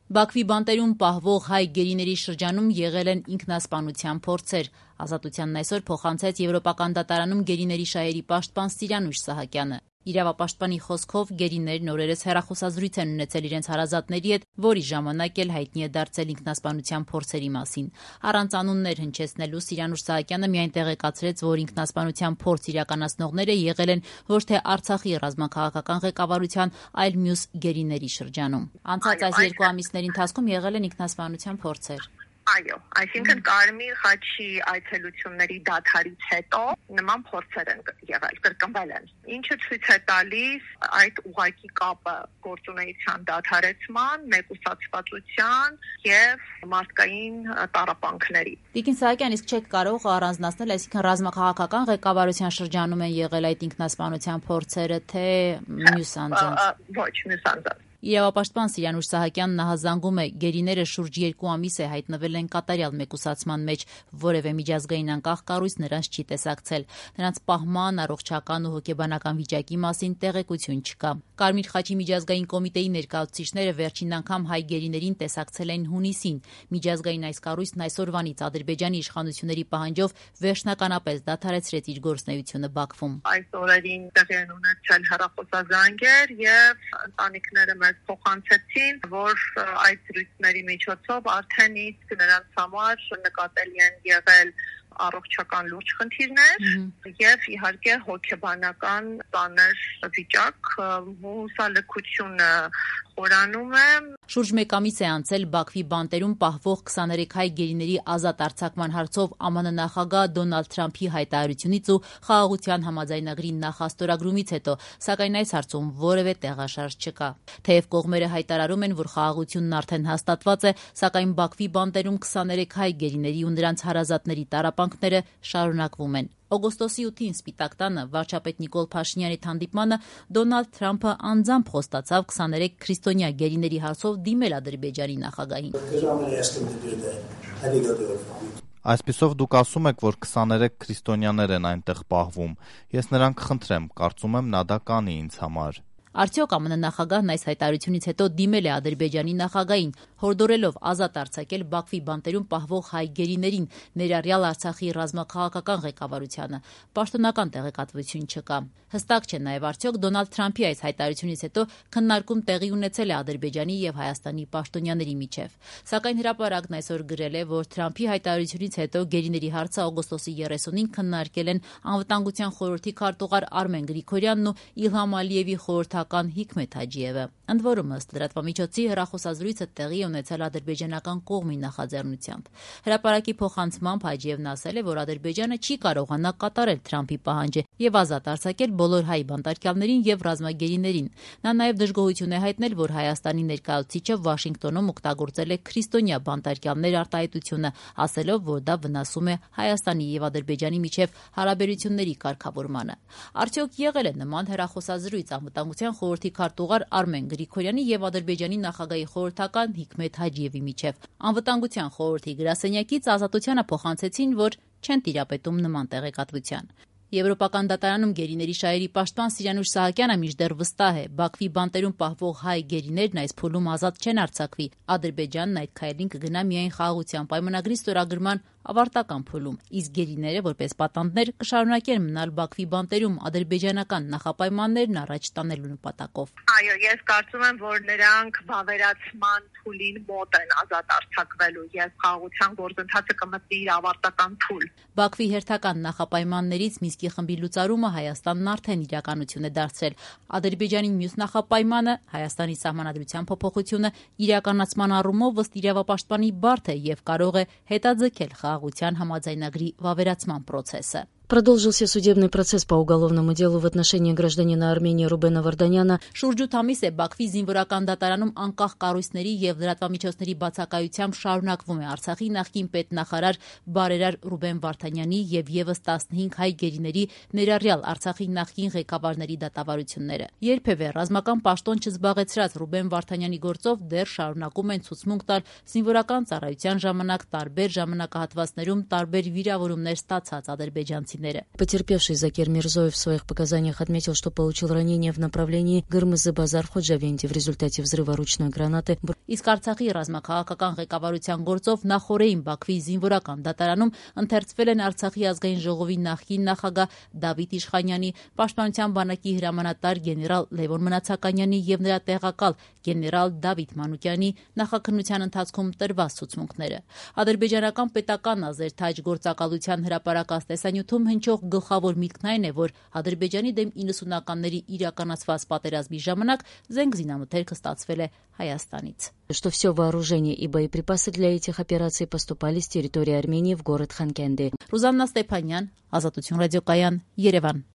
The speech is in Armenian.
Բաքվի բանտերում պահվող հայ գերիների շրջանում եղել են ինքնասպանության փորձեր։ Ազատությանն այսօր փոխանցեց Եվրոպական դատարանում գերիների շահերի պաշտպան Սիրանուշ Սահակյանը։ Իրավապաշտպանի խոսքով գերիներն օրերս հեռախոսազրույց են ունեցել իրենց հարազատների հետ, որի ժամանակ էլ հայտնի է դարձել ինքնասպանության փորձերի մասին։ Առանց անուններ հնչեցնելու Սիրանուշ Սահակյանը միայն տեղեկացրեց, որ ինքնասպանության փորձ իրականացնողները եղել են ոչ թե Արցախի ռազմաքաղաքական ղեկավարության, այլ մյուս գերիների շրջանում։ Անցած այս 2 ամիսների ընթացքում եղել են ինքնասպանության փորձեր։ Այո, այսինքն Կարմիր խաչի այցելությունների դադարից հետո նման փորձեր են եղել, կրկնվել են։ Ինչը ցույց է տալիս այդ ուղղակի կապը գործունեության դադարեցման, մեկուսացվածության եւ մարդկային տառապանքների։ Տիկին Սահակյան, իսկ չեք կարող առանձնացնել, այսինքն ռազմաքաղաքական ղեկավարության շրջանում են եղել այդ ինքնասպանության փորձերը, թե մյուս անձանց։ Ոչ, մյուս անձանց։ Իրավապաշտպան Սիրանուշ Սահակյանն նահանգում է, գերիները շուրջ 2 ամիս է հայտնվել են կատարյալ մեկուսացման մեջ, որևէ միջազգային անկախ կառույց նրանց չի տեսակցել։ Նրանց պահման, առողջական ու հոգեբանական վիճակի մասին տեղեկություն չկա։ Կարմիր խաչի միջազգային կոմիտեի ներկայացուցիչները վերջին անգամ հայ գերիներին տեսակցել են հունիսին։ Միջազգային այս կառույցն այսօրվանից Ադրբեջանի իշխանությունների պահանջով վերջնականապես դադարեցրեց իր գործունեությունը Բաքվում։ Այս օրերին տեղի են ունեցել հեռախոսազանգեր եւ ընտանիքները փոխանցեցին, որ այդ զրույցների միջոցով արդեն իսկ նրանց համար նկատելի են եղել առողջական լուրջ խնդիրներ եւ իհարկե հոգեբանական ծանր վիճակ, հուսալքությունը խորանում է։ Շուրջ 1 ամիս է անցել Բաքվի բանտերում պահվող 23 հայ գերիների ազատ արձակման հարցով ԱՄՆ նախագահ Դոնալդ Թրամփի հայտարարությունից ու խաղաղության համաձայնագրի նախաստորագրումից հետո, սակայն այս հարցում որևէ տեղաշարժ չկա։ Թեև կողմերը հայտարարում են, որ խաղաղությունն արդեն հաստատված է, սակայն Բաքվի բանտերում 23 հայ գերիների ու նրանց հարազատների տառապանքները շարունակվում են։ Օգոստոսի 8-ին Սպիտակ տանը վարչապետ Նիկոլ Փաշինյանի հանդիպմանը Դոնալդ Թրամփը անձամբ խոստացավ 23 քրիստոնյա գերիների հարցով դիմել Ադրբեջանի նախագահին։ Այսպիսով դուք ասում եք, որ 23 քրիստոնյաներ են այնտեղ պահվում։ Ես նրան կխնդրեմ, կարծում եմ նա դա կանի ինձ համար։ Արդյոք ԱՄՆ նախագահն այս հայտարարությունից հետո դիմել է Ադրբեջանի նախագահին, հորդորելով ազատ արձակել Բաքվի բանտերում պահվող հայ գերիներին, ներառյալ Արցախի ռազմաքաղաքական ղեկավարությանը։ Պաշտոնական տեղեկատվություն չկա։ Հստակ չէ նաև արդյոք Դոնալդ Թրամփի այս հայտարարությունից հետո քննարկում տեղի ունեցել է Ադրբեջանի եւ Հայաստանի պաշտոնյաների միջև։ Սակայն հրապարակն այսօր գրել է, որ Թրամփի հայտարարությունից հետո գերիների հարցը օգոստոսի 30-ին քննարկել են Անվտանգության խորհրդի քարտուղար Արմեն Գրիգորյանն ու Իլհամ Ալիևի խորհրդական Հիկմեթ Հաջիևը։ Ընդ որում, ըստ լրատվամիջոցի, հեռախոսազրույցը տեղի ունեցել ադրբեջանական կողմի նախաձեռնությամբ։ Հրապարակի փոխանցմամբ Հաջիևն ասել է, որ Ադրբեջանը չի կարողանա կատարել Թրամփի պահանջը եւ ազատ արձակել բոլոր հայ բանտարկյալներին եւ ռազմագերիներին։ Նա նաեւ դժգոհություն է հայտնել, որ Հայաստանի ներկայացուցիչը Վաշինգտոնում օգտագործել է քրիստոնյա բանտարկյալներ արտահայտությունը, ասելով, որ դա վնասում է Հայաստանի եւ Ադրբեջանի միջև հարաբերությունների կարգավորմանը։ Արդյոք եղել է նման հեռախոսազրույց Անվտանգության խորհրդի քարտուղար Արմեն Գրիգորյանի եւ Ադրբեջանի նախագահի խորհրդական Հիկմեթ Հաջիևի միջև։ Անվտանգության խորհրդի գրասենյակից Ազատությանը փոխանցեցին, որ չեն տիրապետում նման տեղեկատվության։ Եվրոպական դատարանում գերիների շահերի պաշտպան Սիրանուշ Սահակյանը մինչդեռ վստահ է, Բաքվի բանտերում պահվող հայ գերիներն այս փուլում ազատ չեն արձակվի։ Ադրբեջանն այդ քայլին կգնա միայն խաղաղության պայմանագրի ստորագրման ավարտական փուլում, իսկ գերիները որպես պատանդներ կշարունակեն մնալ Բաքվի բանտերում ադրբեջանական նախապայմաններն առաջ տանելու նպատակով։ Այո, ես կարծում եմ, որ նրանք վավերացման փուլին մոտ են ազատ արձակվելու եւ խաղաղության գործընթացը կմտնի իր ավարտական փուլ։ Բաքվի հերթական նախապայմաններից Մինսկի խմբի լուծարումը Հայաստանն արդեն իրականություն է դարձրել։ Ադրբեջանի մյուս նախապայմանը Հայաստանի սահմանադրության փոփոխությունը իրականացման առումով ըստ իրավապաշտպանի բարդ է եւ կարող է հետաձգել խաղաղության համաձայնագրի վավերացման process-ը։ Продолжился судебный процесс по уголовному делу в отношении гражданина Армении Рубена Варданяна. Շուրջ 8 ամիս է Բաքվի զինվորական դատարանում անկախ կառույցների եւ լրատվամիջոցների բացակայությամբ շարունակվում է Արցախի նախկին պետնախարար բարերար Ռուբեն Վարդանյանի եւ եւս 15 հայ գերիների, ներառյալ Արցախի նախկին ղեկավարների դատավարությունները։ Երբևէ ռազմական պաշտոն չզբաղեցրած Ռուբեն Վարդանյանի գործով դեռ շարունակում են ցուցմունք տալ զինվորական ծառայության ժամանակ տարբեր ժամանակահատվածներում տարբեր վիրավորումներ ստացած ադրբեջանցի հայրենակիները։ Потерпевший Закир Мирзоев в своих показаниях отметил, что получил ранение в направлении Гырмызы-Базар-Ходжавенти в результате взрыва ручной гранаты. Իսկ Արցախի ռազմաքաղաքական ղեկավարության գործով նախորդին Բաքվի զինվորական դատարանում ընթերցվել են Արցախի ազգային ժողովի նախկին նախագահ Դավիթ Իշխանյանի, Պաշտպանության բանակի հրամանատար գեներալ Լևոն Մնացականյանի եւ նրա տեղակալ գեներալ Դավիթ Մանուկյանի նախաքննության ընթացքում տրված ցուցմունքները։ Ադրբեջանական պետական ազերթաջ գործակալության հրապարակած տեսանյութում հնչող գլխավոր միտքն այն է, որ Ադրբեջանի դեմ 90-ականների իրականացված պատերազմի ժամանակ զենք զինամթերքը ստացվել է Հայաստանից։ Что все вооружение и боеприпасы для этих операций поступали с территории Армении в город Ханкенди. Ռուզաննա Ստեփանյան, Ազատություն ռադիոկայան, Երևան։